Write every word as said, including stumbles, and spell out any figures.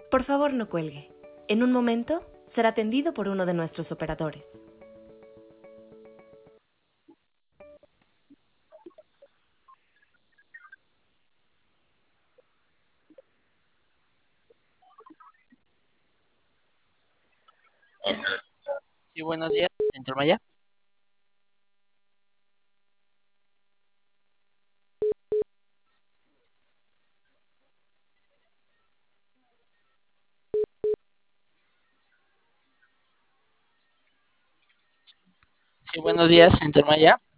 Por favor, no cuelgue. En un momento será atendido por uno de nuestros operadores. Sí, buenos días, Centro Maya. Sí, buenos días, Centro Maya.